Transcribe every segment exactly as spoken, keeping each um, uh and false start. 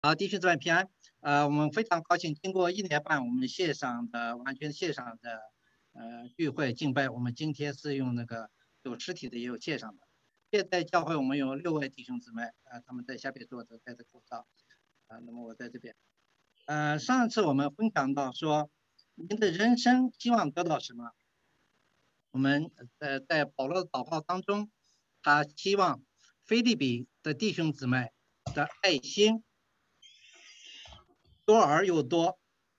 好，弟兄姊妹平安。呃，我们非常高兴，经过一年半，我们线上的完全线上的呃聚会敬拜，我们今天是用那个有实体的，也有线上的。现在教会我们有六位弟兄姊妹，呃，他们在下边坐着，戴着口罩。啊、呃，那么我在这边。呃，上次我们分享到说，您的人生希望得到什么？我们呃在保罗的祷告当中，他希望腓立比的弟兄姊妹的爱心多而又多，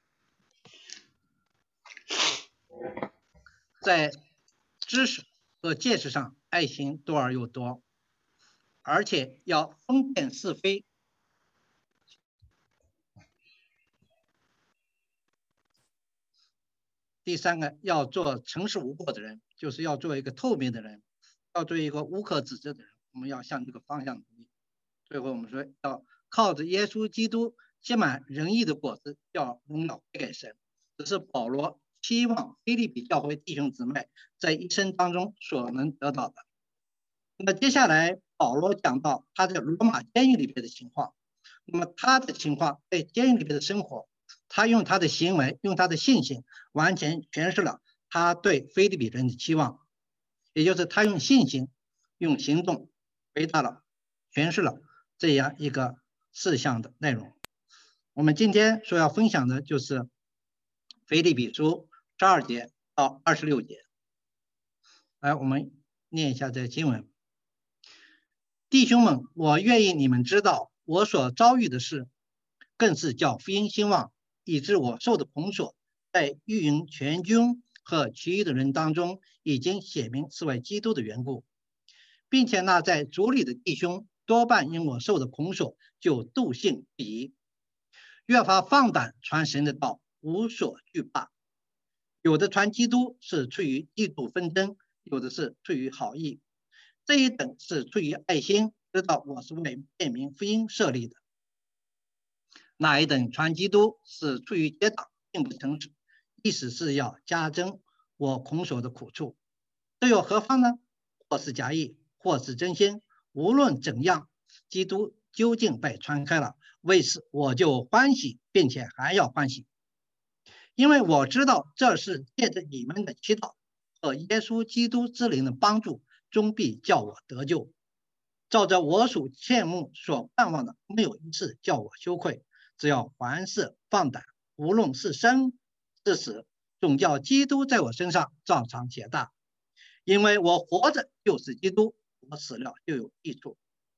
在知识和见识上爱心多而又多，而且要分辨是非。第三个，要做诚实无过的人，就是要做一个透明的人，要做一个无可指责的人。我们要向这个方向努力。最后我们说，要靠着耶稣基督结满仁义的果子，叫荣耀归给神。这是保罗期望腓立比教会弟兄姊妹在一生当中所能得到的。那么接下来保罗讲到他在罗马监狱里边的情况，那么他的情况在监狱里边的生活，他用他的行为，用他的信心，完全诠释了他对腓立比人的期望，也就是他用信心，用行动回答了，诠释了这样一个事项的内容。我们今天所要分享的就是腓立比书十二节到二十六节。来，我们念一下这经文。弟兄们，我愿意你们知道，我所遭遇的事，更是叫福音兴旺，以致我受的捆锁，在御营全军和其余的人当中，已经写明是为基督的缘故，并且那在主里的弟兄，多半因我受的捆锁，就笃信不疑，越发放胆传神的道，无所惧怕。有的传基督是出于嫉妒纷争，有的是出于好意。这一等是出于爱心，知道我是为便民福音设立的。那一等传基督是出于结党，并不诚实，意思是要加增我捆锁的苦处。这又何妨呢？或是假意，或是真心，无论怎样，基督究竟被传开了，为此我就欢喜，并且还要欢喜，因为我知道这是借着你们的祈祷和耶稣基督之灵的帮助，终必叫我得救。照着我所羡慕所盼望的，没有一次叫我羞愧。只要凡事放胆，无论是生是死，总叫基督在我身上照常显大。因为我活着就是基督，我死了就有益处。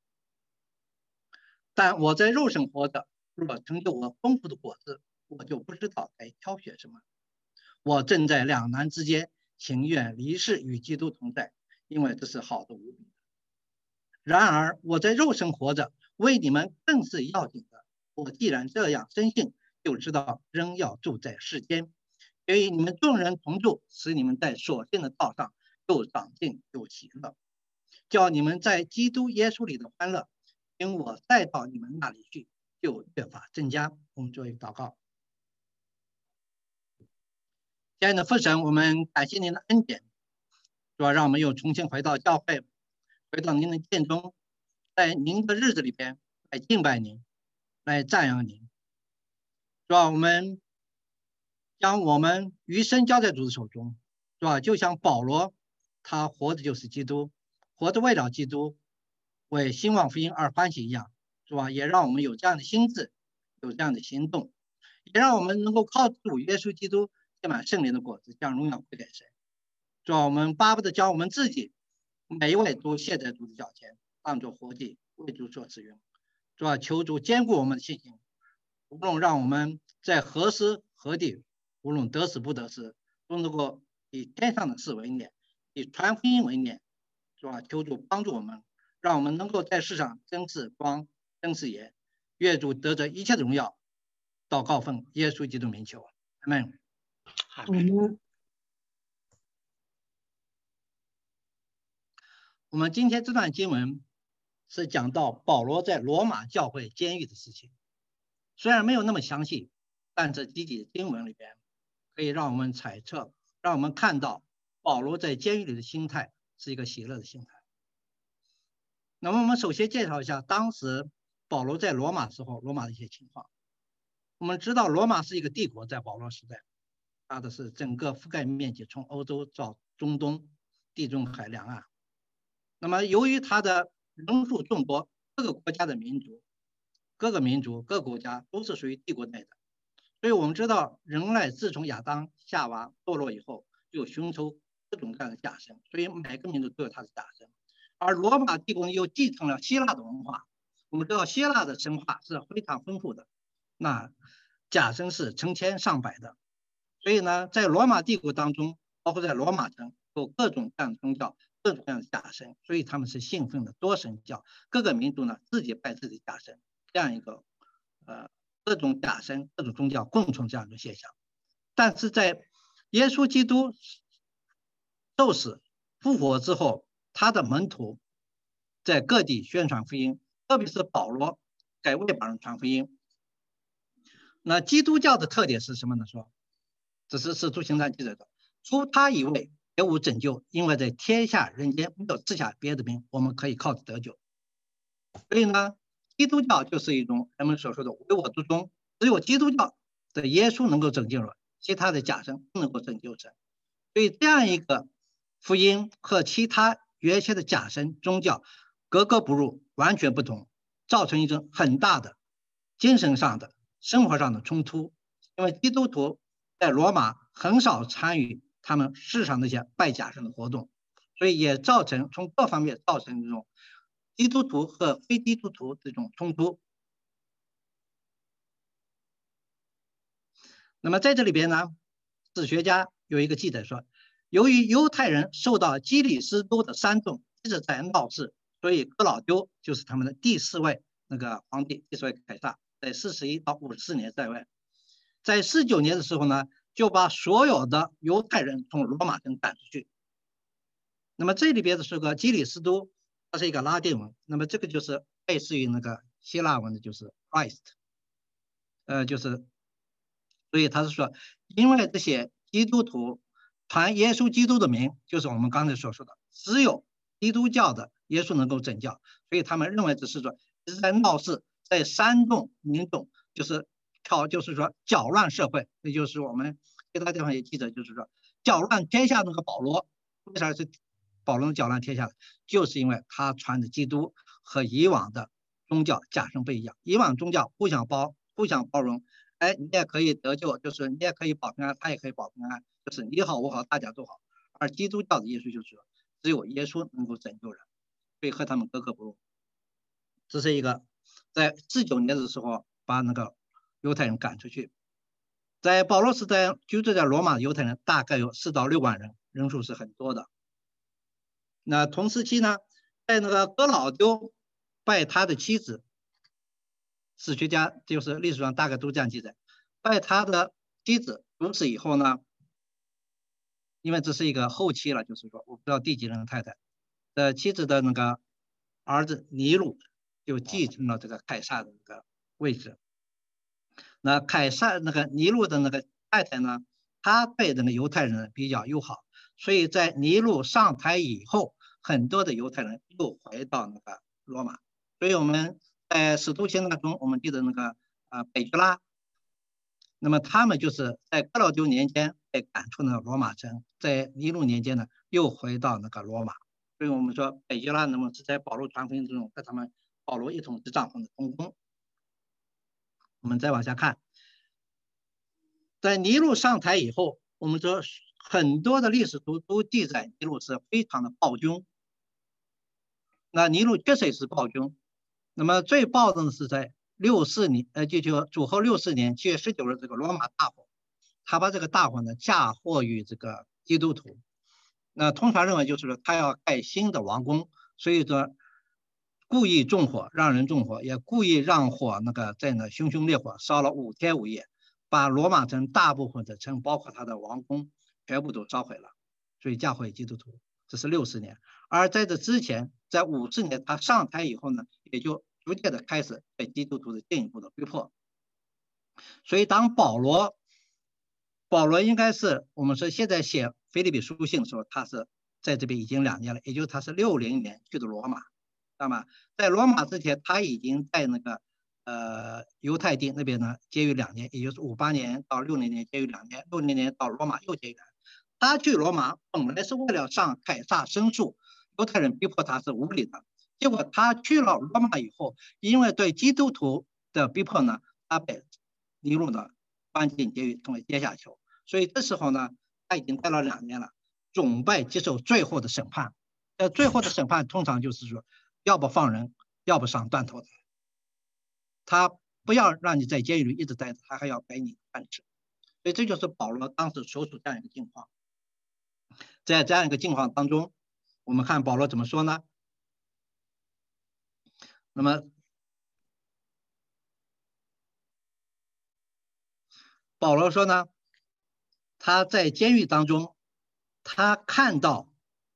但我在肉身活着，若成就我丰富的果子，我就不知道该挑选什么。我正在两难之间，情愿离世与基督同在，因为这是好的无比的。然而我在肉身活着，为你们更是要紧的。我既然这样深信，就知道仍要住在世间，所以你们众人同住，使你们在所信的道上又长进又喜乐，叫你们在基督耶稣里的欢乐，因我再到你们那里去，就越发增加。我们做一个祷告。亲爱的父神，我们感谢您的恩典，主要让我们又重新回到教会，回到您的殿中，在您的日子里边来敬拜您，来赞扬您。主要我们将我们余生交在主的手中，是吧？就像保罗，他活的就是基督，活着为了基督，为兴旺福音而欢喜一样，是吧？也让我们有这样的心智，有这样的行动，也让我们能够靠主耶稣基督结满圣灵的果子，将荣耀归给神。是吧？我们巴不得将我们自己每一位都献在主的脚前，当作活祭，为主所使用。是吧？求主坚固我们的信心，无论让我们在何时何地，无论得死不得死，都能够以天上的事为念，以传福音为念，是吧？求主帮助我们，让我们能够在世上真是光，真是盐。愿主得着一切的荣耀。祷告奉耶稣基督名求，阿们。 阿们。 我们今天这段经文是讲到保罗在罗马教会监狱的事情，虽然没有那么详细，但这几节经文里边可以让我们猜测，让我们看到保罗在监狱里的心态是一个喜乐的心态。那么我们首先介绍一下当时保罗在罗马时候罗马的一些情况。我们知道罗马是一个帝国，在保罗时代，它的是整个覆盖面积从欧洲到中东、地中海两岸。那么由于它的人数众多，各个国家的民族、各个民族、各个国家都是属于帝国内的，所以我们知道人类自从亚当夏娃堕落以后，就寻求各种各样的假神，所以每个民族都有他的假神。而罗马帝国又继承了希腊的文化，我们知道希腊的神话是非常丰富的，那假神是成千上百的，所以呢，在罗马帝国当中，包括在罗马城有各种各样的宗教，各种各样的假神，所以他们是信奉的多神教，各个民族呢自己拜自己的假神，这样一个呃各种假神、各种宗教共存这样一个现象。但是在耶稣基督受死复活之后，他的门徒在各地宣传福音，特别是保罗给外邦人传福音。那基督教的特点是什么呢？说，这是使徒行传记载的，除他以外别无拯救，因为在天下人间没有赐下别的名，我们可以靠着得救。所以呢，基督教就是一种人们所说的唯我独尊，只有基督教的耶稣能够拯救人，其他的假神不能够拯救人。所以这样一个福音和其他原先的假神宗教格格不入，完全不同，造成一种很大的精神上的、生活上的冲突。因为基督徒在罗马很少参与他们世上那些拜假神的活动，所以也造成从各方面造成这种基督徒和非基督徒这种冲突。那么在这里边呢，史学家有一个记载说，由于犹太人受到基里斯都的煽动，一直在闹事，所以哥老丢就是他们的第四位那个皇帝，第四位凯撒，在四十一到五十四年在位。在四九年的时候呢，就把所有的犹太人从罗马城赶出去。那么这里边的是个基里斯都，它是一个拉丁文，那么这个就是类似于那个希腊文的，就是 Christ， 呃，就是，所以他是说，因为这些基督徒传耶稣基督的名，就是我们刚才所说的，只有基督教的耶稣能够拯救，所以他们认为只是说是在闹事，在煽动民众，就是挑，就是说搅乱社会。也就是我们其他地方也记着，就是说搅乱天下那个保罗，为啥是保罗搅乱天下的？就是因为他传的基督和以往的宗教假神不一样，以往宗教互相包互相包容，哎，你也可以得救，就是你也可以保平安，他也可以保平安，就是你好我好大家都好。而基督教的耶稣就是说，只有耶稣能够拯救人，所以和他们格格不入。这是一个在四九年的时候把那个犹太人赶出去。在保罗时代居住在罗马的犹太人大概有四到六万人，人数是很多的。那同时期呢，在那个哥老丢拜他的妻子，史学家就是历史上大概都这样记载，拜他的妻子毒死以后呢，因为这是一个后期了，就是说我不知道第几任太太的妻子的那个儿子尼禄就继承了这个凯撒的那个位置。那凯撒那个尼禄的那个太太呢，她对那个犹太人比较友好，所以在尼禄上台以后，很多的犹太人又回到那个罗马。所以我们在使徒行传中，我们记得那个呃北居拉，那么他们就是在哥老丢年间被赶出那个罗马城，在尼禄年间呢又回到那个罗马。所以我们说北居拉那么是在保罗传福音之中和他们保罗一同执掌的同工。我们再往下看，在尼禄上台以后，我们说很多的历史书都记载尼禄是非常的暴君。那尼禄确实也是暴君，那么最暴的是在六四年，呃，就就主后六四年七月十九日这个罗马大火，他把这个大火呢嫁祸于这个基督徒。那通常认为就是说他要盖新的王宫，所以说故意纵火，让人纵火，也故意让火那个在那熊熊烈火烧了五天五夜，把罗马城大部分的城，包括他的王宫，全部都烧毁了，所以嫁祸于基督徒。这是六十年。而在这之前，在五十年他上台以后呢，也就逐渐的开始对基督徒的进一步的逼迫。所以当保罗，保罗应该是我们说现在写腓立比书信的时候，他是在这边已经两年了，也就是他是六零年去的罗马。 道吗？在罗马之前，他已经在那个呃犹太地那边呢监狱两年，也就是五八年到六零年监狱两年，六零年到罗马又监狱两年。他去罗马本来是为了向凯撒申诉，犹太人逼迫他是无理的。结果他去了罗马以后，因为对基督徒的逼迫呢，他被一路的关进监狱，成为阶下囚。所以这时候呢，他已经待了两年了，准备接受最后的审判。呃，最后的审判通常就是说，要不放人，要不上断头台。他不要让你在监狱里一直待着，他还要给你饭吃。所以这就是保罗当时所处这样一个境况。在这样一个境况当中，我们看保罗怎么说呢？那么保罗说呢，他在监狱当中，他看到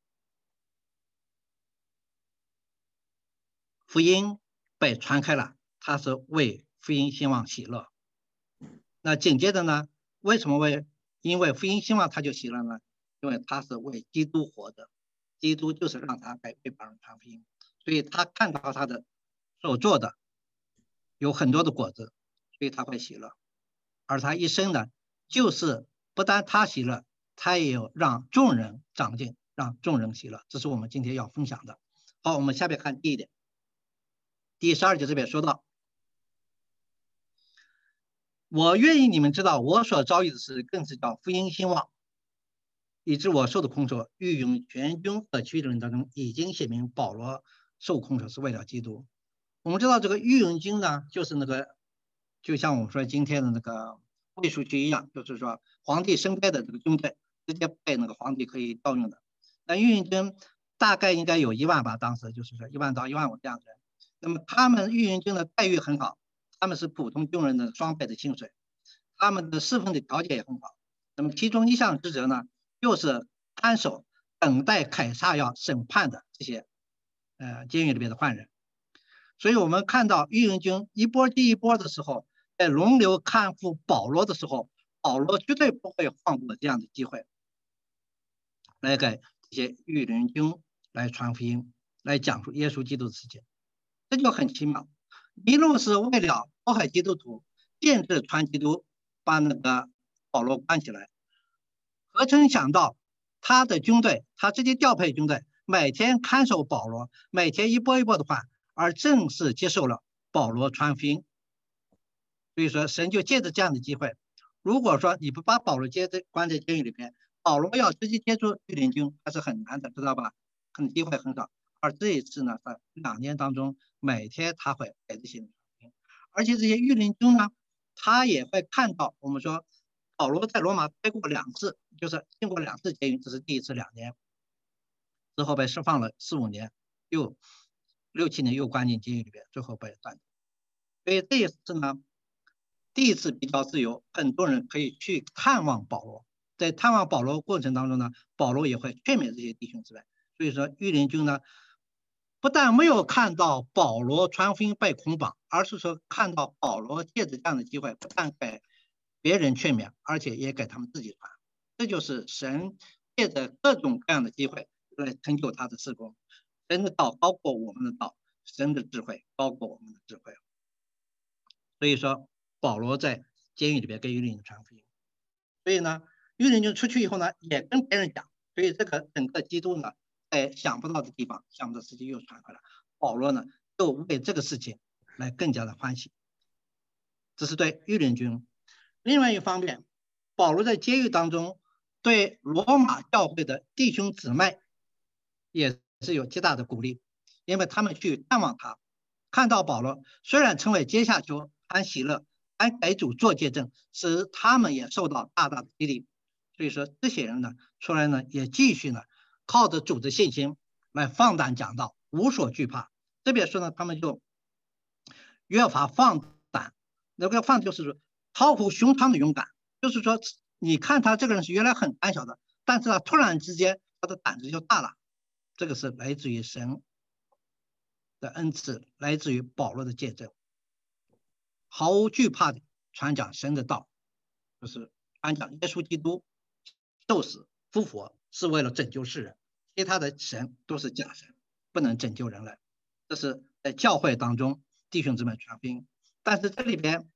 福音被传开了，他是为福音兴旺喜乐。那紧接着呢，为什么为因为福音兴旺他就喜乐呢？因为他是为基督活的，基督就是让他给被别人传福音，所以他看到他的所做的有很多的果子，所以他会喜乐。而他一生呢，就是不但他喜乐，他也有让众人长进，让众人喜乐。这是我们今天要分享的。好，我们下面看第一点，第十二节这边说到，我愿意你们知道，我所遭遇的事更是叫福音兴旺，以致我受的控诉，御用全军和其余的人当中已经写明保罗受控诉是为了基督。我们知道这个御用军呢，就是那个就像我们说今天的那个卫戍区一样，就是说皇帝升派的这个军队，直接被那个皇帝可以调用的。那御用军大概应该有一万吧，当时就是说一万到一万五这样的人。那么他们御用军的待遇很好，他们是普通军人的双倍的薪水，他们的侍奉的条件也很好。那么其中一项职责呢，就是看守等待凯撒要审判的这些呃监狱里面的犯人。所以我们看到御用军一波接一波的时候，在轮流看护保罗的时候，保罗绝对不会放过这样的机会，来给这些御用军来传福音，来讲述耶稣基督的事情。这就很奇妙，一路是为了迫害基督徒，限制传基督，把那个保罗关起来。何曾想到他的军队，他直接调配军队，每天看守保罗，每天一波一波的换，而正式接受了保罗传福音。所以说神就借着这样的机会，如果说你不把保罗接在关在监狱里边，保罗要直接接触御林军还是很难的，知道吧？可能机会很少。而这一次呢，在两年当中，每天他会给这些人传福音，而且这些御林军呢，他也会看到我们说保罗在罗马待过两次，就是进过两次监狱，这是第一次两年，之后被释放了四五年，又六七年又关进监狱里边，最后被断头。所以这一次呢，第一次比较自由，很多人可以去探望保罗。在探望保罗过程当中呢，保罗也会劝勉这些弟兄姊妹。所以说御林军呢，不但没有看到保罗传福音被捆绑，而是说看到保罗借着这样的机会，不但给别人劝勉，而且也给他们自己传。这就是神借着各种各样的机会来成就他的事工。神的道高过我们的道，神的智慧高过我们的智慧。所以说保罗在监狱里边跟御林传福音，所以呢御林军出去以后呢，也跟别人讲，所以这个整个基督呢，在想不到的地方，想不到的事情又传回来，保罗呢就为这个事情来更加的欢喜。这是对御林军。另外一方面，保罗在监狱当中对罗马教会的弟兄姊妹也是有极大的鼓励，因为他们去探望他，看到保罗虽然成为阶下囚，还喜乐，还给主做见证，使他们也受到大大的激励。所以说这些人呢，出来呢也继续呢靠着主的信心来放胆讲道，无所惧怕。这边说呢，他们就越发放胆，那个放就是说超乎寻常的勇敢，就是说你看他这个人是原来很胆小的，但是他突然之间他的胆子就大了。这个是来自于神的恩赐，来自于保罗的见证，毫无惧怕的传讲神的道，就是传讲耶稣基督受死复活是为了拯救世人，其他的神都是假神，不能拯救人类。 这是在教会当中弟兄姊妹传福音。但是这里边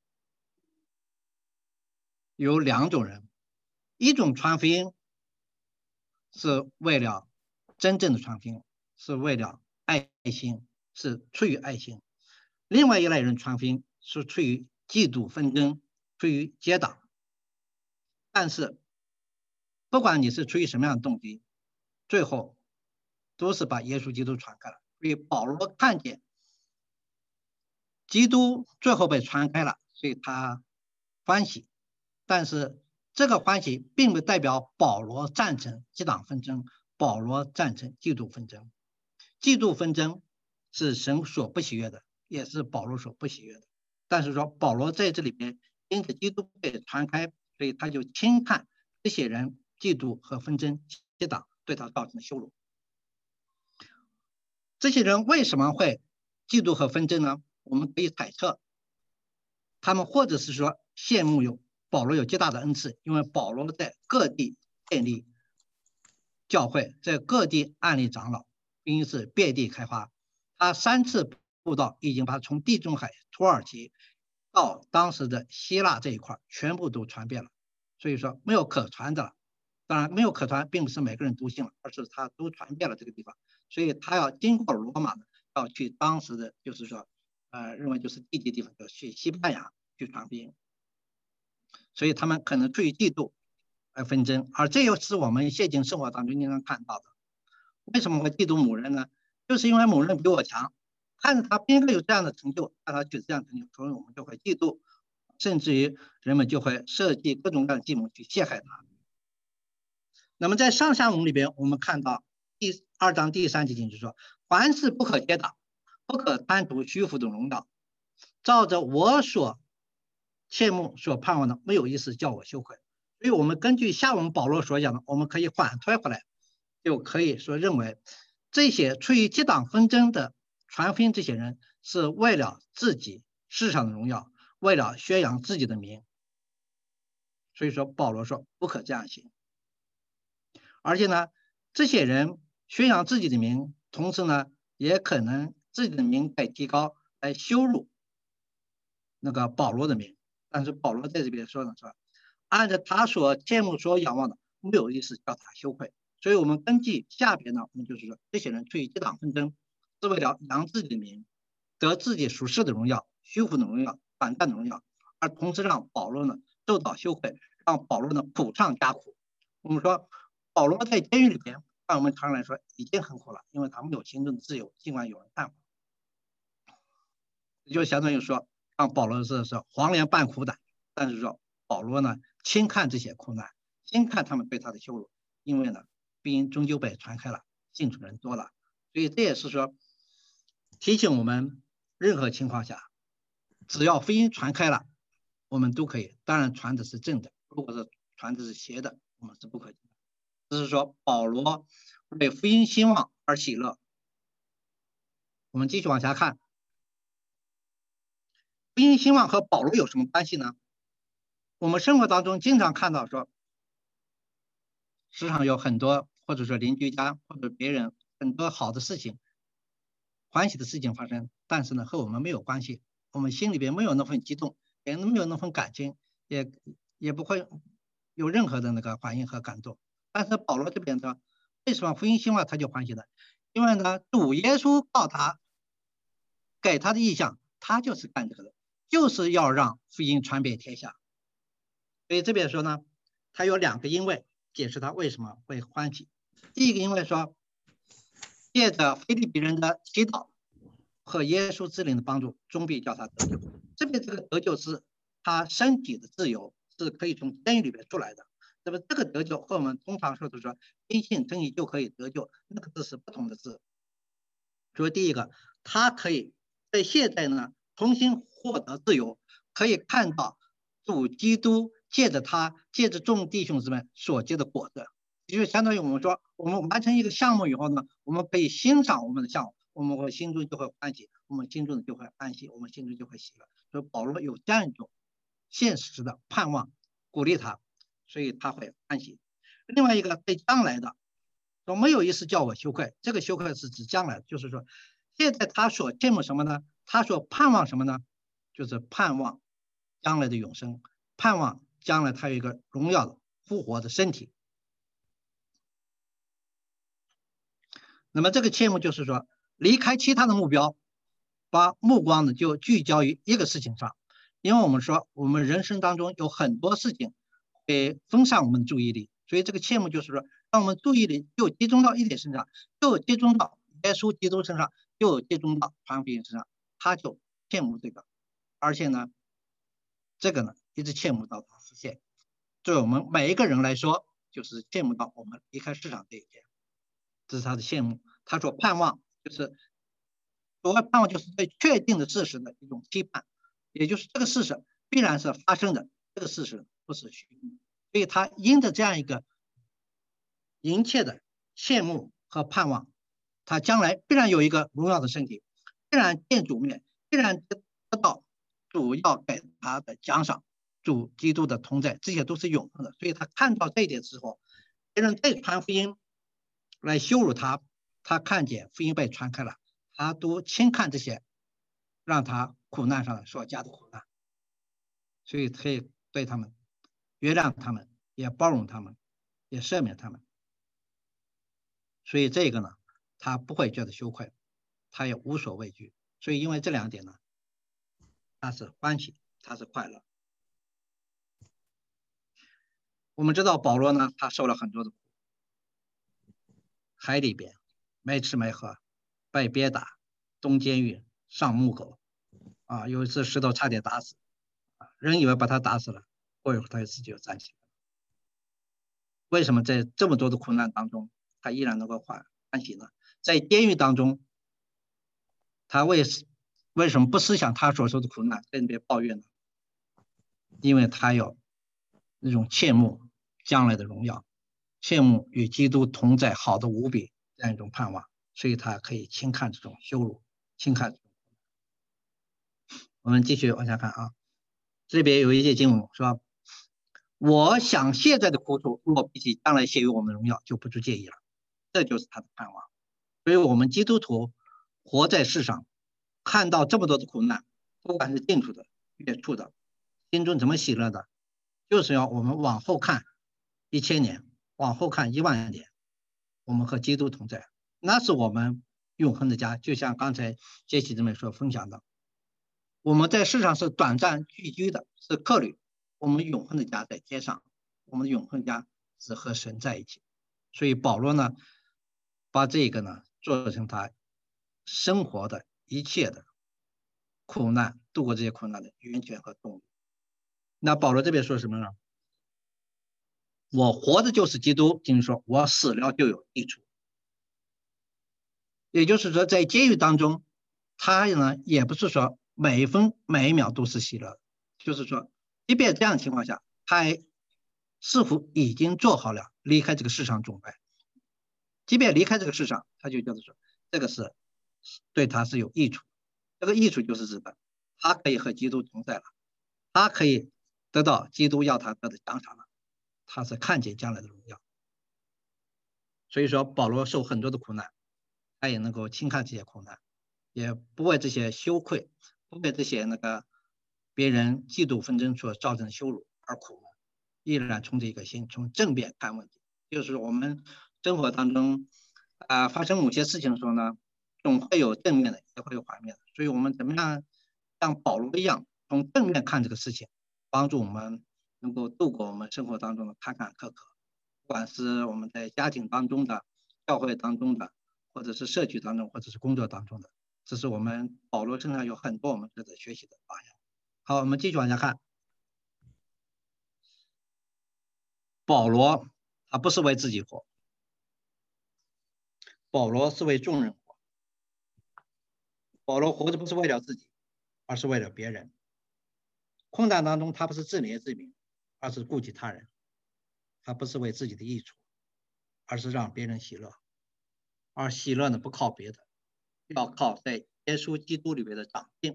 有两种人，一种传福音是为了真正的传福音，是为了爱心，是出于爱心；另外一类人传福音是出于嫉妒纷争，出于结党。但是不管你是出于什么样的动机，最后都是把耶稣基督传开了。所以保罗看见基督最后被传开了，所以他欢喜。但是这个欢喜并不代表保罗赞成结党纷争，保罗赞成嫉妒纷争。嫉妒纷争是神所不喜悦的，也是保罗所不喜悦的。但是说保罗在这里边因着基督被传开，所以他就轻看这些人嫉妒和纷争结党对他造成的羞辱。这些人为什么会嫉妒和纷争呢？我们可以猜测，他们或者是说羡慕有保罗有极大的恩赐，因为保罗在各地建立教会，在各地安立长老，因此遍地开花。他三次布道已经把从地中海、土耳其到当时的希腊这一块全部都传遍了，所以说没有可传的了。当然没有可传并不是每个人都信了，而是他都传遍了这个地方，所以他要经过罗马的，要去当时的就是说呃认为就是地级地方，要去西班牙去传福音，所以他们可能出于嫉妒而纷争。而这又是我们现今生活当中经常看到的。为什么会嫉妒某人呢？就是因为某人比我强，看着他应该有这样的成就，看他取得这样的成就，所以我们就会嫉妒，甚至于人们就会设计各种各样的计谋去陷害他。那么在上下文里边，我们看到第二章第三节经就说：凡事不可结党，不可贪图虚浮的荣耀，照着我所切慕所盼望的，没有一事叫我羞愧。所以我们根据下文保罗所讲的，我们可以反推回来，就可以说认为这些出于结党纷争的传福音这些人是为了自己世上的荣耀，为了宣扬自己的名。所以说保罗说不可这样行。而且呢，这些人宣扬自己的名，同时呢也可能自己的名被提高，来羞辱那个保罗的名。但是保罗在这边说呢，说按照他所切慕所仰望的，没有一事叫他羞愧。所以我们根据下边呢，我们就是说这些人出于结党纷争，是为了扬自己的名，得自己属世的荣耀、虚浮的荣耀、短暂的荣耀，而同时让保罗呢受到羞愧，让保罗呢苦上加苦。我们说保罗在监狱里边，按我们常人来说已经很苦了，因为他没有行动自由，尽管有人看法，就相当于说让保罗是说黄连半苦胆。但是说保罗呢轻看这些苦难，轻看他们对他的羞辱，因为呢福音终究被传开了，信主人多了。所以这也是说提醒我们，任何情况下只要福音传开了，我们都可以，当然传的是正的，如果是传的是邪的，我们是不可以的。只是说保罗为福音兴旺而喜乐。我们继续往下看，福音兴旺和保罗有什么关系呢？我们生活当中经常看到说，时常有很多或者说邻居家或者别人很多好的事情、欢喜的事情发生，但是呢和我们没有关系，我们心里边没有那份激动，也没有那份感情，也也不会有任何的那个反应和感动。但是保罗这边说，为什么福音兴旺他就欢喜了？因为呢主耶稣告他给他的意向，他就是干这个的，就是要让福音传遍天下。所以这边说呢，他有两个因为解释他为什么会欢喜。第一个因为说，借着腓立比人的祈祷和耶稣之灵的帮助，终必叫他得救。这边这个得救是他身体的自由，是可以从监狱里面出来的。那么这个得救和我们通常说的说因信称义就可以得救，那个字是不同的字。所以第一个，他可以在现在呢重新获得自由，可以看到主基督借着他借着众弟兄姊妹所结的果子，也就相当于我们说，我们完成一个项目以后呢，我们可以欣赏我们的项目，我们会心中就会欢喜，我们心中就会安息，我们心中就会喜乐。所以保罗有这样一种现实的盼望鼓励他，所以他会欢喜。另外一个对将来的说，没有一事叫我羞愧，这个羞愧是指将来，就是说现在他所羡慕什么呢？他所盼望什么呢？就是盼望将来的永生，盼望将来他有一个荣耀的复活的身体。那么这个切慕就是说，离开其他的目标，把目光呢就聚焦于一个事情上。因为我们说我们人生当中有很多事情会分散我们的注意力，所以这个切慕就是说，让我们注意力就集中到一点身上，就集中到耶稣基督身上，就集中到传福音身上，他就切慕这个，而且呢，这个呢一直切慕到它实现。对我们每一个人来说，就是切慕到我们离开市场这一天，这是他的羡慕。他说盼望就是所谓盼望，就是对确定的事实的一种期盼，也就是这个事实必然是发生的，这个事实不是虚构。所以他因着这样一个殷切的羡慕和盼望，他将来必然有一个荣耀的身体，必然见主面，必然得到主要给他的奖赏，主基督的同在，这些都是永恒的。所以他看到这一点之后，别人再传福音来羞辱他，他看见福音被传开了，他都轻看这些让他苦难上所加的苦难，所以可以对他们原谅他们，也包容他们，也赦免他们。所以这个呢，他不会觉得羞愧，他也无所畏惧。所以因为这两点呢，他是欢喜，他是快乐。我们知道保罗呢，他受了很多的苦，海里边没吃没喝，被憋打，蹲监狱，上木狗，啊，有一次石头差点打死，啊，人以为把他打死了，过一会儿他自己就站起来了。为什么在这么多的苦难当中，他依然能够欢欢喜呢？在监狱当中，他为为什么不思想他所受的苦难，跟别抱怨呢？因为他有那种切慕将来的荣耀，切慕与基督同在，好的无比这样一种盼望，所以他可以轻看这种羞辱，轻看。我们继续往下看啊，这边有一节经文说，我想现在的苦楚，若比起将来显于我们的荣耀，就不足介意了。这就是他的盼望。所以我们基督徒活在世上，看到这么多的苦难，不管是近处的、远处的，心中怎么喜乐的，就是要我们往后看一千年，往后看一万年，我们和基督同在，那是我们永恒的家。就像刚才杰西姊妹所分享的，我们在世上是短暂聚居的，是客旅，我们永恒的家在天上，我们的永恒家是和神在一起。所以保罗呢，把这个呢做成他生活的一切的苦难，度过这些苦难的源泉和动力。那保罗这边说什么呢？我活着就是基督，经说我死了就有益处。也就是说，在监狱当中，他呢也不是说每一分每一秒都是喜乐，就是说，即便这样的情况下，他似乎已经做好了离开这个世上准备。即便离开这个世上，他就觉得说，这个是对他是有益处。这个益处就是指的，他可以和基督同在了，他可以得到基督要他得的奖赏了，他是看见将来的荣耀。所以说，保罗受很多的苦难，他也能够轻看这些苦难，也不为这些羞愧，不为这些那个别人嫉妒纷争所造成的羞辱而苦闷，依然从这一个心，从正面看问题。就是我们生活当中啊、呃、发生某些事情的时候呢，总会有正面的，也会有反面的。所以我们怎么样像保罗一样，从正面看这个事情，帮助我们能够度过我们生活当中的坎坎坷坷，不管是我们在家庭当中的、教会当中的，或者是社区当中，或者是工作当中的，这是我们保罗身上有很多我们值得学习的榜样。好，我们继续往下看。保罗他不是为自己活，保罗是为众人活。保罗活着不是为了自己，而是为了别人。困难当中他不是自怜自悯，而是顾及他人。他不是为自己的益处，而是让别人喜乐。而喜乐呢，不靠别的，要靠在耶稣基督里面的长进。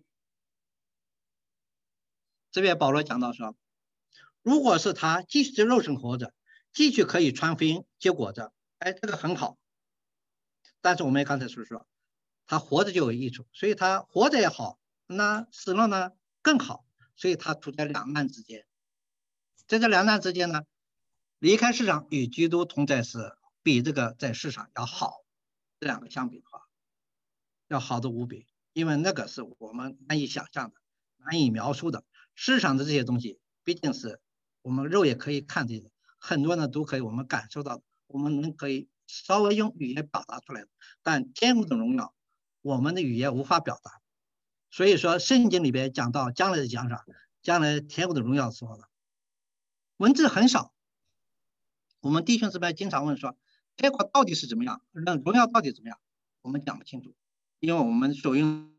这边保罗讲到说，如果是他继续在肉身活着，继续可以传福音结果子，哎，这个很好。但是我们刚才所说， 他活着就有益处，所以他活着也好，那死了呢更好，所以他处在两难之间。在这两难之间呢，离开世上与基督同在是比这个在世上要好，这两个相比的话，要好的无比，因为那个是我们难以想象的、难以描述的。世上的这些东西，毕竟是我们肉眼可以看见的，很多呢都可以我们感受到的，我们能可以稍微用语言表达出来的。但天国的荣耀，我们的语言无法表达。所以说，圣经里边讲到将来的奖赏，将来天国的荣耀的时候呢，文字很少。我们弟兄姊妹经常问说，结果到底是怎么样？那荣耀到底怎么样？我们讲不清楚，因为我们所用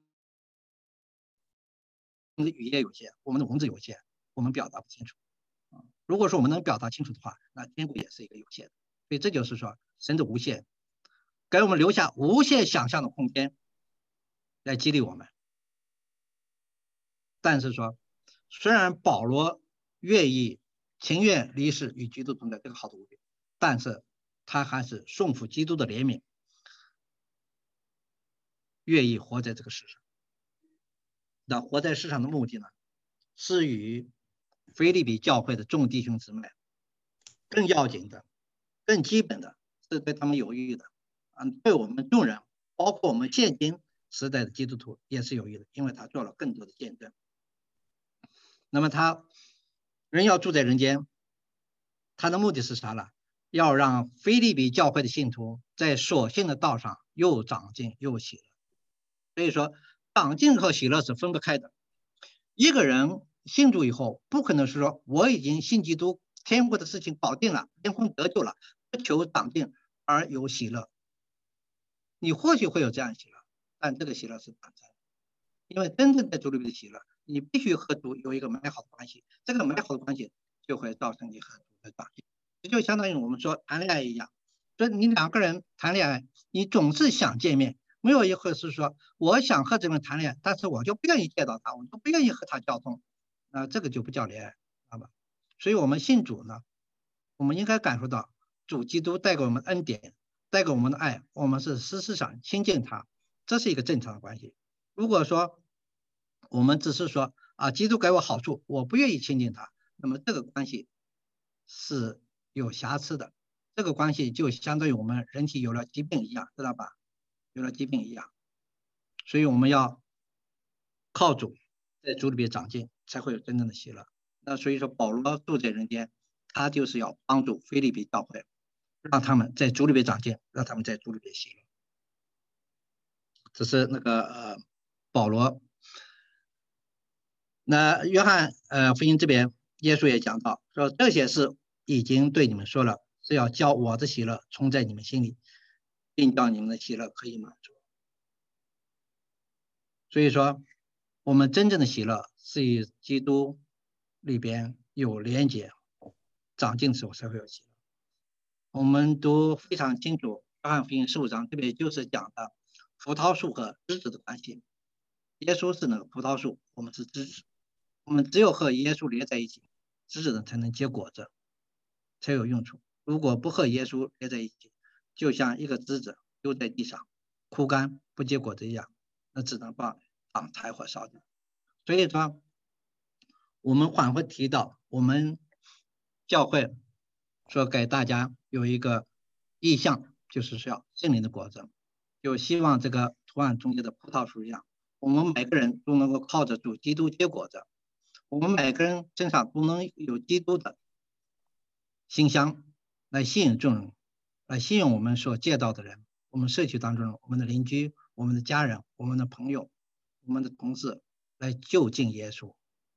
的语言有限，我们的文字有限，我们表达不清楚。如果说我们能表达清楚的话，那天国也是一个有限的。所以这就是说，神的无限，给我们留下无限想象的空间，来激励我们。但是说，虽然保罗愿意情愿离世与基督同在，这个好的无比，但是他还是顺服基督的怜悯，愿意活在这个世上。那活在世上的目的呢，是与腓立比教会的众弟兄姊妹更要紧的、更基本的，是对他们有益的。嗯，对我们众人，包括我们现今时代的基督徒也是有益的，因为他做了更多的见证。那么他人要住在人间，他的目的是啥呢？要让腓立比教会的信徒在所信的道上又长进又喜乐。所以说，长进和喜乐是分不开的。一个人信主以后，不可能是说我已经信基督，天国的事情搞定了，天空得救了，不求长进而有喜乐。你或许会有这样的喜乐，但这个喜乐是短暂的，因为真正在主里面的喜乐，你必须和主有一个美好的关系，这个美好的关系就会造成你和主的长进。这就相当于我们说谈恋爱一样，所以你两个人谈恋爱，你总是想见面，没有一回是说我想和这个人谈恋爱，但是我就不愿意见到他，我就不愿意和他交通，那、呃、这个就不叫恋爱，知道吧？所以我们信主呢，我们应该感受到主基督带给我们恩典，带给我们的爱，我们是事实上亲近他，这是一个正常的关系。如果说我们只是说啊，基督给我好处，我不愿意亲近他，那么这个关系是有瑕疵的，这个关系就相当于我们人体有了疾病一样，知道吧？有了疾病一样，所以我们要靠主，在主里边长进，才会有真正的喜乐。那所以说，保罗住在人间，他就是要帮助腓立比教会，让他们在主里边长进，让他们在主里边喜乐。这是那个呃保罗。那约翰呃福音这边，耶稣也讲到说，这些事已经对你们说了，是要叫我的喜乐充在你们心里，并叫你们的喜乐可以满足。所以说，我们真正的喜乐是与基督里边有连结，长进的时候才会有喜乐。我们都非常清楚，约翰福音十五章这边就是讲的葡萄树和枝子的关系。耶稣是那个葡萄树，我们是枝子，我们只有和耶稣连在一起，枝子才能结果子，才有用处。如果不和耶稣连在一起，就像一个枝子丢在地上，枯干不结果子一样，那只能把当柴火烧掉。所以说，我们缓会提到，我们教会说给大家有一个意向，就是说圣灵的果子，就希望这个图案中间的葡萄树一样，我们每个人都能够靠着主基督结果子，我们每个人身上都能有基督的馨香来吸引众人，来吸引我们所见到的人，我们社区当中我们的邻居、我们的家人、我们的朋友、我们的同事来就近耶稣。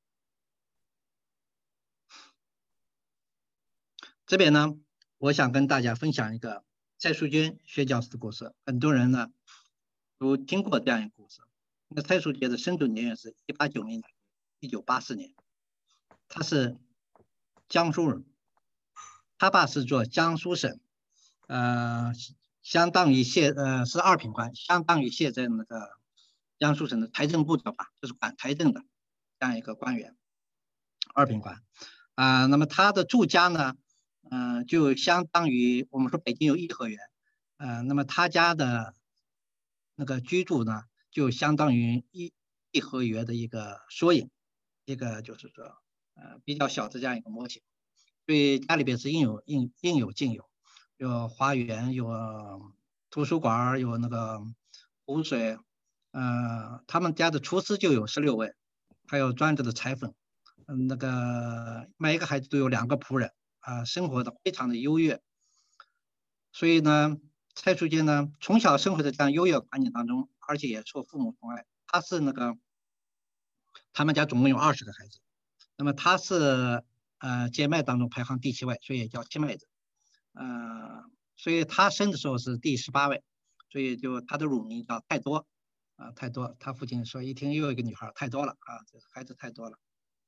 这边呢，我想跟大家分享一个蔡淑娟薛教师的故事。很多人呢都听过这样一个故事。那蔡淑娟的生卒年月是一八九零年，一九八四年，他是江苏人，他爸是做江苏省，呃，相当于现呃是二品官，相当于现在那个江苏省的财政部长吧，就是管财政的这样一个官员，二品官啊、呃。那么他的住家呢？嗯、呃，就相当于我们说北京有颐和园，呃，那么他家的那个居住呢，就相当于一一合约的一个缩影，一个就是说呃比较小的这样一个模型。所以家里边是应有应应有尽有，有花园，有图书馆，有那个湖水，呃，他们家的厨师就有十六位，还有专职的裁缝，嗯，那个每一个孩子都有两个仆人啊、呃，生活的非常的优越。所以呢，蔡淑娟呢，从小生活在这样优越环境当中，而且也受父母宠爱。她是那个，他们家总共有二十个孩子，那么她是呃姐妹当中排行第七位，所以也叫七妹子。呃，所以她生的时候是第十八位，所以就她的乳名叫太多啊、呃，太多。她父亲说，一听又一个女孩，太多了啊，这孩子太多了。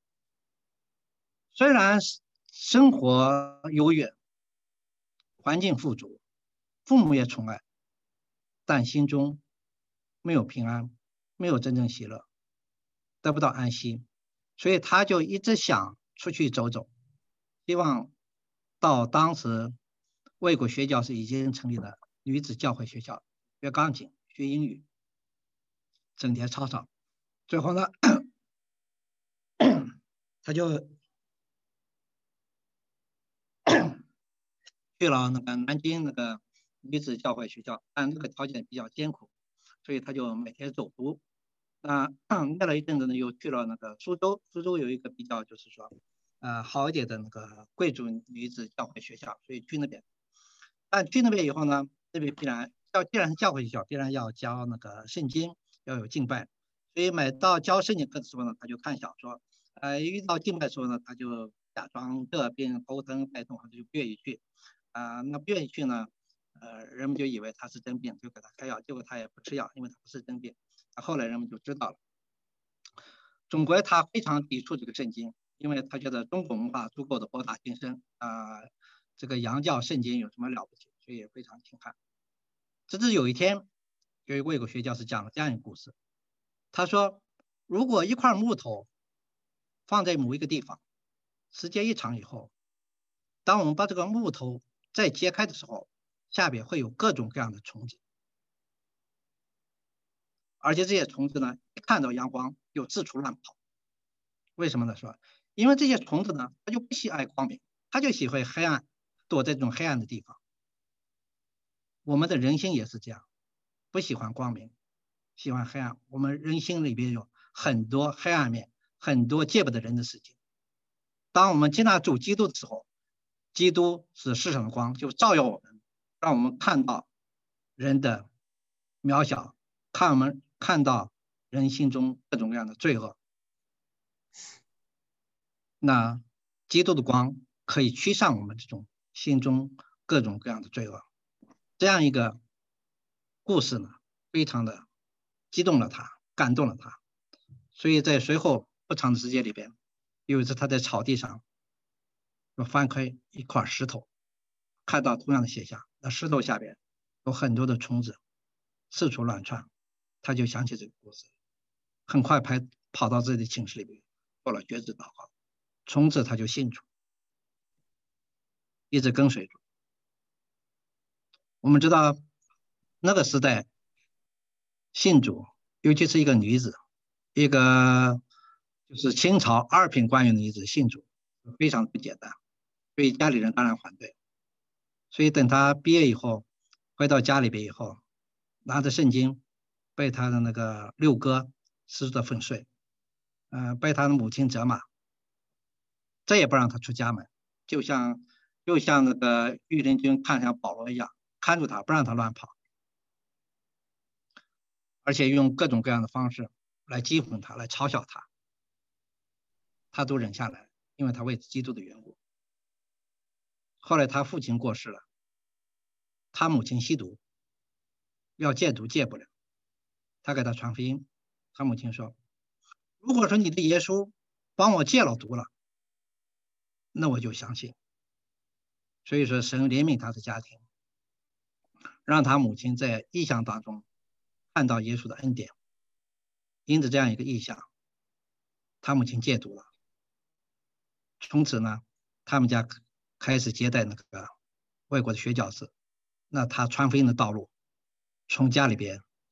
虽然生活优越，环境富足，父母也宠爱，但心中没有平安，没有真正喜乐，得不到安息，所以他就一直想出去走走，希望到当时卫国学校是已经成立的女子教会学校学钢琴、学英语，整天吵吵。最后呢，他就去了那个南京那个女子教会学校，但那个条件比较艰苦，所以他就每天走读。那念了一阵子呢，又去了那个苏州，苏州有一个比较就是说，呃，好一点的那个贵族女子教会学校，所以去那边。但去那边以后呢，这边必然要既然是教会学校，必然要教那个圣经，要有敬拜，所以每到教圣经课的时候呢，他就看小说，呃，遇到敬拜的时候呢，他就假装这边头疼背痛，他就不愿意去，啊、呃，那不愿意去呢，呃，人们就以为他是真病，就给他开药，结果他也不吃药，因为他不是真病。后来人们就知道了，总归他非常抵触这个圣经，因为他觉得中国文化足够的博大精深啊、呃，这个洋教圣经有什么了不起，所以也非常轻看。直至有一天，有一位卫国学教师讲了这样一个故事，他说，如果一块木头放在某一个地方，时间一长以后，当我们把这个木头再揭开的时候，下边会有各种各样的虫子。而且这些虫子呢，一看到阳光就四处乱跑。为什么呢？说，因为这些虫子呢，它就不喜爱光明，它就喜欢黑暗，躲在这种黑暗的地方。我们的人心也是这样，不喜欢光明，喜欢黑暗。我们人心里边有很多黑暗面，很多见不得人的事情。当我们接纳主基督的时候，基督是世上的光，就照耀我们，让我们看到人的渺小，看我们看到人心中各种各样的罪恶。那基督的光可以驱散我们这种心中各种各样的罪恶。这样一个故事呢，非常的激动了他，感动了他。所以在随后不长的时间里边，有一次他在草地上翻开一块石头，看到同样的现象，那石头下边有很多的虫子四处乱窜，他就想起这个故事，很快跑跑到自己的寝室里边做了决志祷告，从此他就信主，一直跟随主。我们知道那个时代信主，尤其是一个女子，一个就是清朝二品官员的女子信主，非常不简单，所以家里人当然反对。所以等他毕业以后，回到家里边以后，拿着圣经被他的那个六哥撕得粉碎，呃，被他的母亲责骂，再也不让他出家门，就像就像那个御林军看向保罗一样，看住他，不让他乱跑，而且用各种各样的方式来讥讽他，来嘲笑他，他都忍下来，因为他为基督的缘故。后来他父亲过世了，他母亲吸毒，要戒毒戒不了，他给他传福音，他母亲说，如果说你的耶稣帮我戒了毒了，那我就相信。所以说神怜悯他的家庭，让他母亲在异象当中看到耶稣的恩典，因着这样一个异象，他母亲戒毒了。从此呢，他们家开始接待那个外国的宣教士，那他传福音的道路从家里边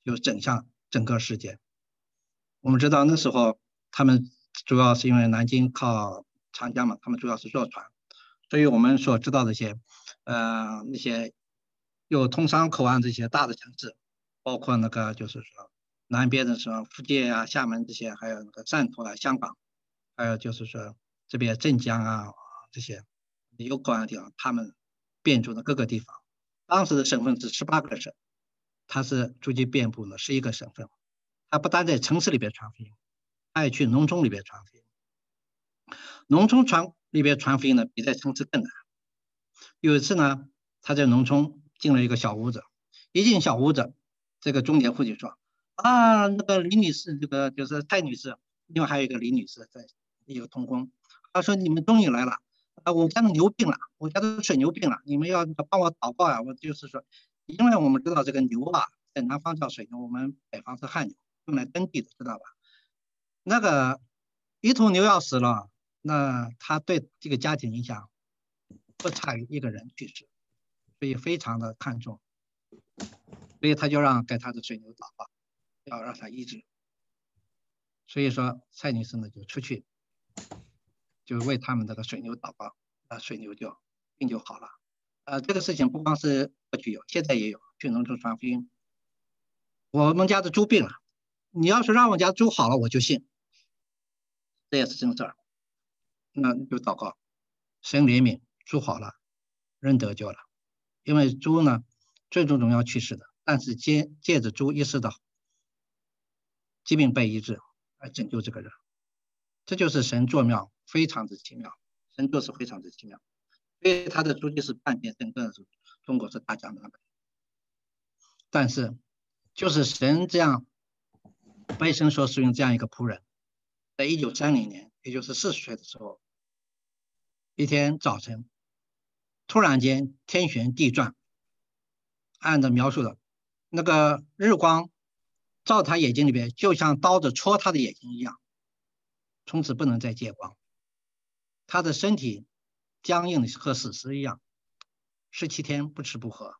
就整向整个世界。我们知道那时候他们主要是因为南京靠长江嘛，他们主要是坐船，所以我们所知道的一些呃那些有通商口岸这些大的城市，包括那个就是说南边的什么福建啊、厦门这些，还有那个汕头啊、香港，还有就是说这边镇江啊这些有口岸的地方，他们遍布的各个地方。当时的省份是十八个省，它是逐渐遍布了十一个省份。它不单在城市里边传福音，它也去农村里边传福音。农村传里边传福音呢，比在城市更难。有一次呢，他在农村进了一个小屋子，一进小屋子，这个中年妇女说：“啊，那个李女士，这个就是蔡女士，另外还有一个李女士在一个同工，她说你们终于来了，啊，我家的牛病了，我家的水牛病了，你们要帮我祷告啊！我就是说，因为我们知道这个牛啊，在南方叫水牛，我们北方是旱牛，用来耕地的，知道吧？那个一头牛要死了，那他对这个家庭影响不差于一个人去世，所以非常的看重，所以他就让给他的水牛祷告，要让他医治。所以说蔡女士呢就出去，就为他们这个水牛祷告，啊，水牛就病就好了。呃，这个事情不光是过去有，现在也有，去农村传福音。我们家的猪病了，你要是让我家猪好了，我就信，这也是真事儿。那就祷告，神怜悯，猪好了，人得救了。因为猪呢，最终总要去世的，但是借借着猪一世的疾病被医治，来拯救这个人，这就是神作妙，非常之奇妙。神做事非常之奇妙，所以他的足迹是半遍整个中国是大江南北。但是，就是神这样被神所使用这样一个仆人，在一九三零年，也就是四十岁的时候，一天早晨，突然间天旋地转，按照描述的，那个日光照他眼睛里边，就像刀子戳他的眼睛一样，从此不能再见光。他的身体僵硬的和死尸一样，十七天不吃不喝。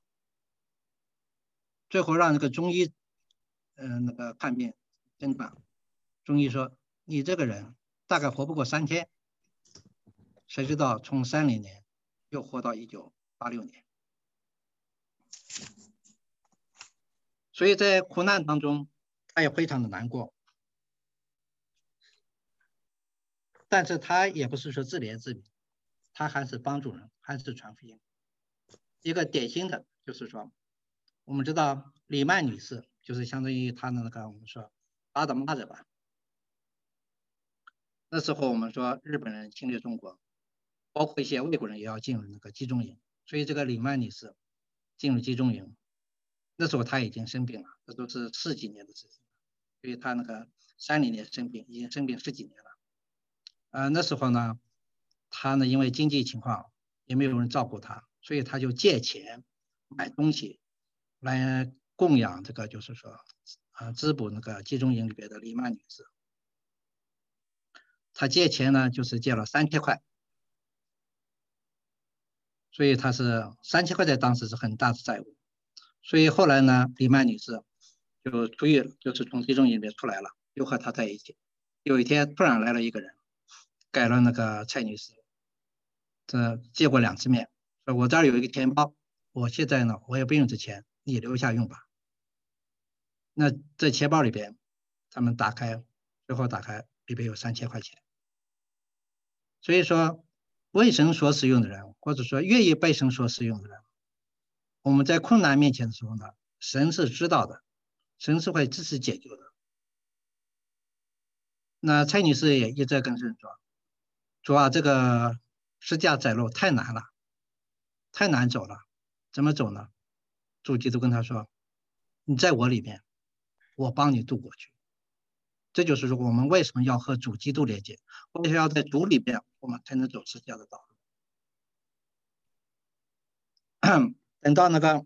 最后让那个中医，嗯、呃，那个看病诊断，中医说你这个人大概活不过三天。谁知道从三零年又活到一九八六年。所以在苦难当中，他也非常的难过，但是他也不是说自怜自悯，他还是帮助人，还是传福音。一个典型的就是说，我们知道李曼女士就是相当于她的那个我们说爸的妈的吧。那时候我们说日本人侵略中国，包括一些外国人也要进入那个集中营，所以这个李曼女士进入集中营，那时候她已经生病了，这都是十几年的事情，所以她那个三零年生病，已经生病十几年了。呃，那时候呢，她呢因为经济情况也没有人照顾她，所以她就借钱买东西来供养这个，就是说，呃，滋补那个集中营里边的李曼女士。她借钱呢，就是借了三千块。所以他是三千块在当时是很大的债务，所以后来呢，李曼女士就出狱了，就是从集中营里面出来了，又和他在一起。有一天突然来了一个人，改了那个蔡女士，这见过两次面，说我这儿有一个钱包，我现在呢我也不用这钱，你留下用吧。那这钱包里边，他们打开，最后打开里边有三千块钱。所以说，为神所使用的人，或者说愿意被神所使用的人，我们在困难面前的时候呢，神是知道的，神是会支持解救的。那蔡女士也一直跟神说：“主啊，这个十架窄路太难了，太难走了，怎么走呢？”主基督跟他说：“你在我里面，我帮你渡过去。”这就是说我们为什么要和主基督连接，为什么要在主里边，我们才能走十架的道路。等到那个，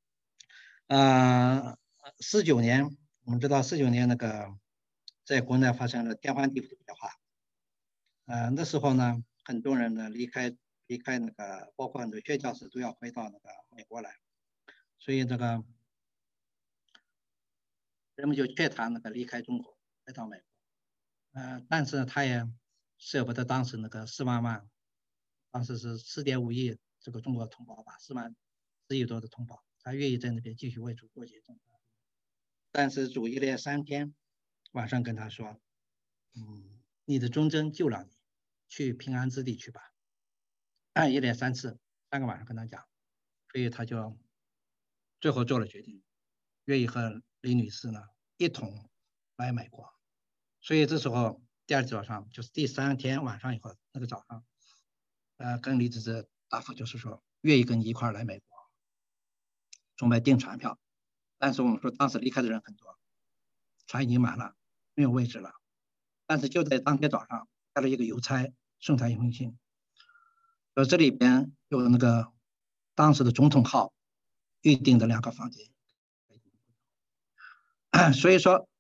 呃，四九年，我们知道四九年那个在国内发生了天翻地覆的变化。呃，那时候呢，很多人呢离开离开那个，包括很多宣教士都要回到那个美国来，所以这个人们就劝他那个离开中国，来到美国。呃，但是他也舍不得当时那个四万万，当时是四点五亿这个中国同胞吧，四万四亿多的同胞，他愿意在那边继续为主做见证。但是主一连三天晚上跟他说，嗯，你的忠贞救了你，去平安之地去吧。按一连三次，三个晚上跟他讲，所以他就最后做了决定，愿意和李女士呢一同来美国。所以这时候第二天早上，就是第三天晚上以后那个早上，呃，跟李子之答复就是说愿意跟你一块来美国，准备订船票。但是我们说当时离开的人很多，船已经满了，没有位置了。但是就在当天早上，派了一个邮差送他一封信，说这里边有那个当时的总统号预定的两个房间。所以说，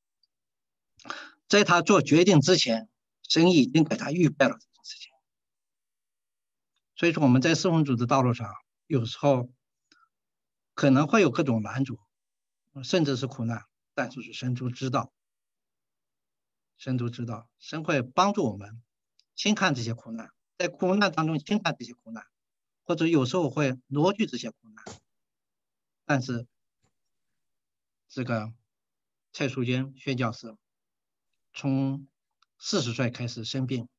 在他做决定之前，神已经给他预备了这件事情。所以说我们在侍奉主的道路上，有时候可能会有各种拦阻，甚至是苦难，但是神都知道，神都知道，神会帮助我们轻看这些苦难，在苦难当中轻看这些苦难，或者有时候会挪去这些苦难。但是这个蔡淑娟宣教士从四十岁开始生病，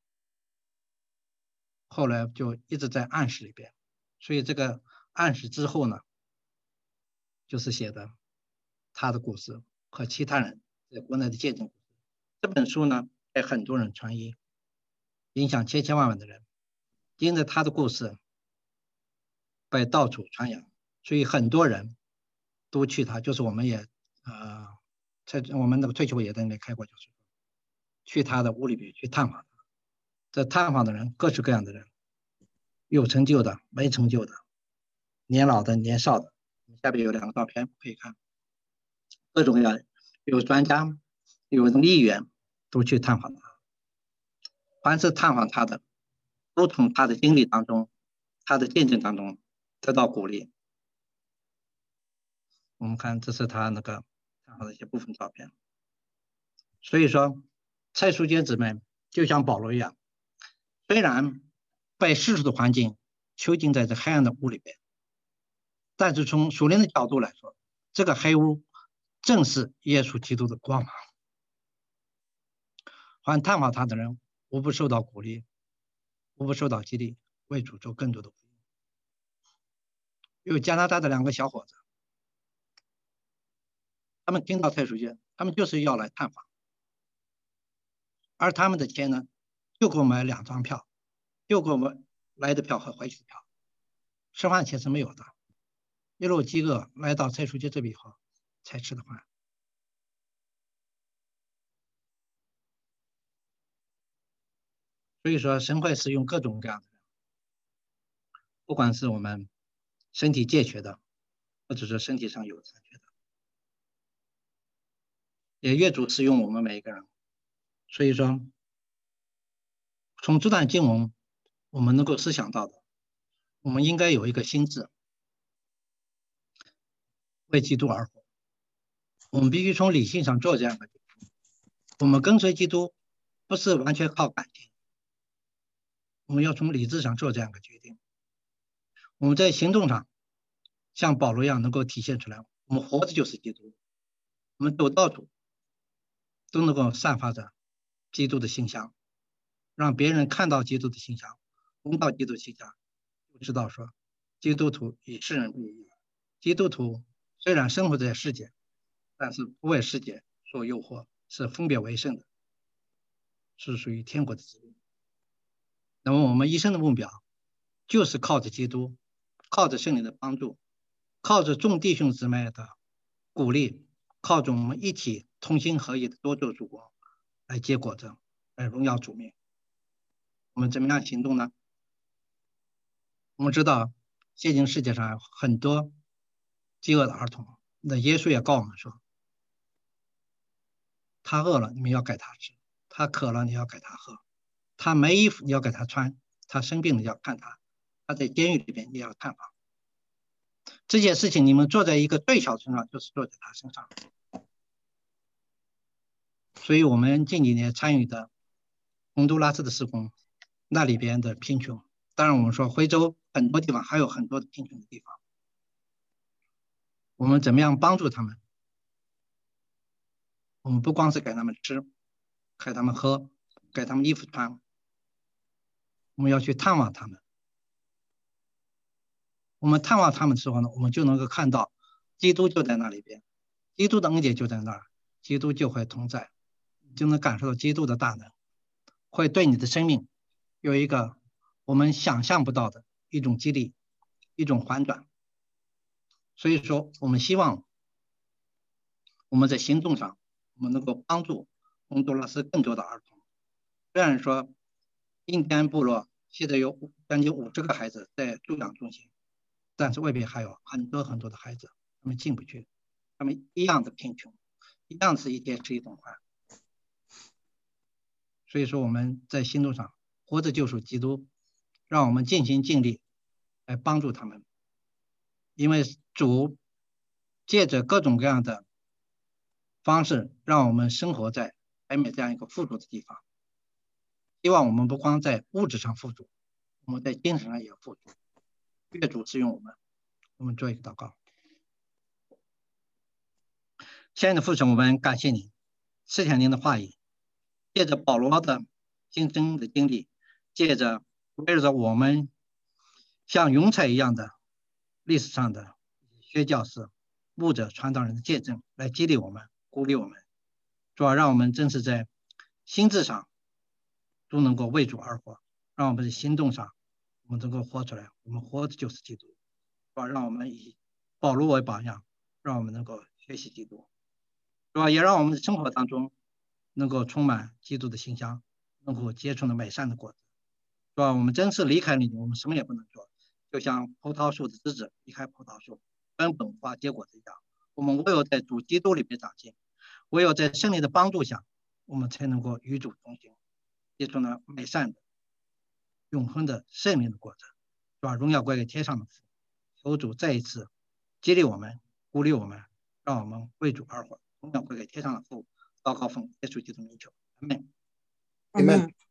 后来就一直在暗室里边，所以这个暗室之后呢，就是写的他的故事和其他人在国内的见证故事。这本书呢被很多人传译，影响千千万万的人，因着他的故事被到处传扬，所以很多人都去他，就是我们也呃在我们那个退休也在那里开过教室，去他的屋里边去探访他。这探访的人各式各样的人，有成就的没成就的，年老的年少的，下边有两个照片可以看，各种各样，有专家有议员都去探访他，凡是探访他的都从他的经历当中他的见证当中得到鼓励。我们看这是他那个探访的一些部分照片。所以说蔡淑娟姊妹就像保罗一样，虽然被世俗的环境囚禁在这黑暗的屋里边，但是从属灵的角度来说，这个黑屋正是耶稣基督的光芒。凡探访他的人无不受到鼓励，无不受到激励，为主做更多的鼓励。有加拿大的两个小伙子，他们听到蔡淑娟，他们就是要来探访，而他们的钱呢，就给我买两张票，就给我们来的票和回去的票，吃饭钱是没有的。一路饥饿来到蔡淑娟这边以后才吃的饭。所以说神会使用各种各样的人，不管是我们身体健全的，或者是身体上有残缺的，也越主使用我们每一个人。所以说从这段经文我们能够思想到的，我们应该有一个心智，为基督而活。我们必须从理性上做这样的决定。我们跟随基督不是完全靠感情，我们要从理智上做这样的决定。我们在行动上像保罗一样能够体现出来，我们活着就是基督，我们走到处都能够散发着基督的馨香，让别人看到基督的馨香，闻到基督的馨香，就知道说基督徒与世人不一样。基督徒虽然生活在世界，但是不为世界所诱惑，是分别为圣的，是属于天国的子民。那么我们一生的目标就是靠着基督，靠着圣灵的帮助，靠着众弟兄姊妹的鼓励，靠着我们一起同心合意的多做主工，来结果子，来荣耀主名。我们怎么样行动呢？我们知道现今世界上有很多饥饿的儿童，那耶稣也告诉我们说，他饿了你们要给他吃，他渴了你要给他喝，他没衣服你要给他穿，他生病了要看他，他在监狱里边你要探访。这件事情你们做在一个最小的身上，就是做在他身上。 所以我们近几年参与的洪都拉斯的施工，那里边的贫穷，当然我们说非洲很多地方还有很多的贫穷的地方，我们怎么样帮助他们？我们不光是给他们吃，给他们喝，给他们衣服穿，我们要去探望他们。我们探望他们的时候呢，我们就能够看到基督就在那里边，基督的恩典就在那儿，基督就会同在，就能感受到基督的大能，会对你的生命有一个我们想象不到的一种激励，一种反转。所以说我们希望我们在行动上我们能够帮助洪都拉斯更多的儿童。虽然说印第安部落现在有将近五十个孩子在助养中心，但是外边还有很多很多的孩子他们进不去，他们一样的贫穷，一样是一天吃一顿饭。所以说我们在行动上活着救赎基督，让我们尽心尽力来帮助他们，因为主借着各种各样的方式让我们生活在北美这样一个富足的地方，希望我们不光在物质上富足，我们在精神上也富足。愿主使用我们。我们做一个祷告。亲爱的父神，我们感谢您，赐下您的话语，借着保罗的亲身的经历，借着围着我们像云彩一样的历史上的薛教士、牧者、传道人的见证，来激励我们、鼓励我们，主要让我们真是在心智上都能够为主而活，让我们在行动上我们能够活出来，我们活的就是基督，主要让我们以保罗为榜样，让我们能够学习基督，主要也让我们的生活当中能够充满基督的馨香，能够结出了美善的果子。主要我们真是离开你，我们什么也不能做，就像葡萄树的枝子离开葡萄树，根本无法结果子一样。我们唯有在主基督里面长进，唯有在圣灵的帮助下，我们才能够与主同行，结出了美善的、永恒的圣灵的果子，把荣耀归给天上的父。求主再一次激励我们、鼓励我们，让我们为主而活，荣耀归给天上的父。祷告奉耶稣基督的名求，阿们。 阿们。